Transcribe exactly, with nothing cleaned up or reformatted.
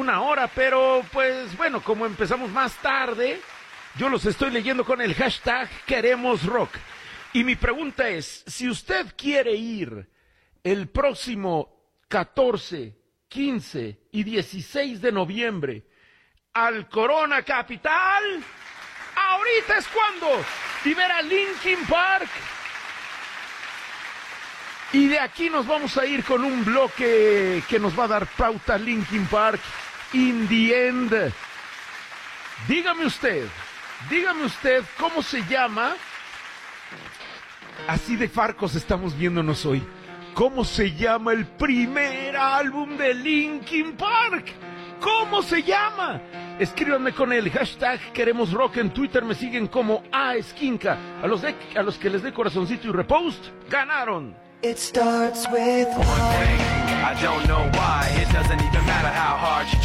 una hora, pero pues bueno, como empezamos más tarde, yo los estoy leyendo con el hashtag Queremos Rock. Y mi pregunta es, si usted quiere ir el próximo catorce, quince y dieciséis de noviembre al Corona Capital, ahorita es cuando, y ver a Linkin Park. Y de aquí nos vamos a ir con un bloque que nos va a dar pauta Linkin Park, In the End. Dígame usted, dígame usted cómo se llama. Así de farcos estamos viéndonos hoy. ¿Cómo se llama el primer álbum de Linkin Park? ¿Cómo se llama? Escríbanme con el hashtag Queremos Rock. En Twitter me siguen como A Esquinca. A los, de, a los que les dé corazoncito y repost, ganaron. It starts with one thing. I don't know why. It doesn't even matter how hard you